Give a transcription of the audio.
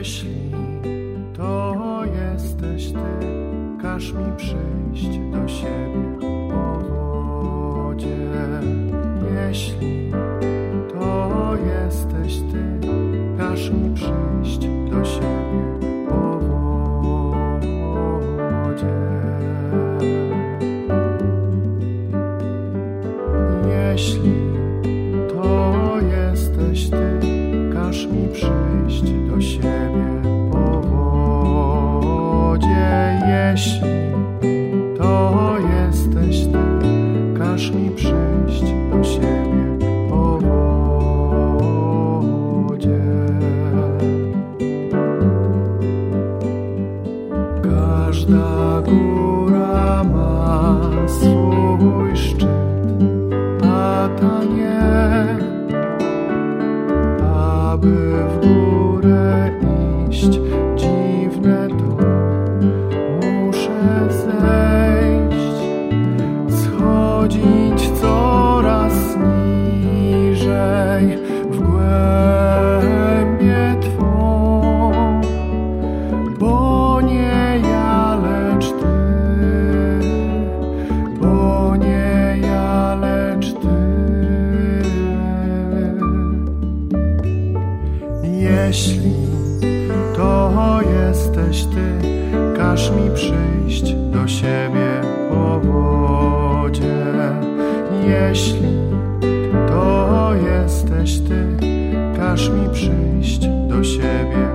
Jeśli to jesteś Ty, każ mi przyjść do siebie po wodzie. Jeśli to jesteś Ty, każ mi przyjść do siebie po wodzie. Jeśli to jesteś Ty, każ mi przyjść do siebie po wodzie. Jeśli to jesteś Ty, każ mi przyjść do siebie po wodzie. Każda góra ma swój szczyt, a ta nie. Aby w górę iść dziwne to muszę zejść, schodzić coraz niżej w głębię Twą, bo nie ja, lecz Ty, bo nie ja, lecz Ty. Jeśli to jesteś Ty, każ mi przyjść do siebie po wodzie. Jeśli to jesteś Ty, każ mi przyjść do siebie